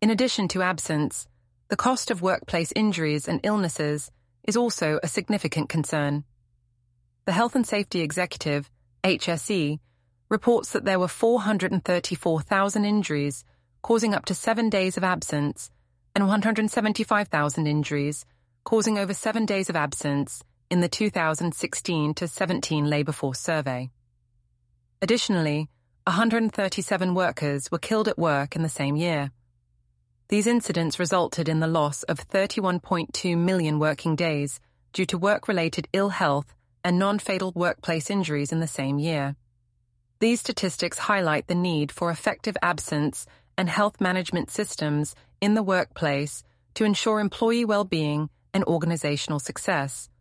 In addition to absence, the cost of workplace injuries and illnesses is also a significant concern. The Health and Safety Executive, HSE, reports that there were 434,000 injuries, causing up to 7 days of absence, and 175,000 injuries, causing over 7 days of absence in the 2016 to 17 labour force survey. Additionally, 137 workers were killed at work in the same year. These incidents resulted in the loss of 31.2 million working days due to work-related ill health and non-fatal workplace injuries in the same year. These statistics highlight the need for effective absence and health management systems in the workplace to ensure employee well-being and organizational success.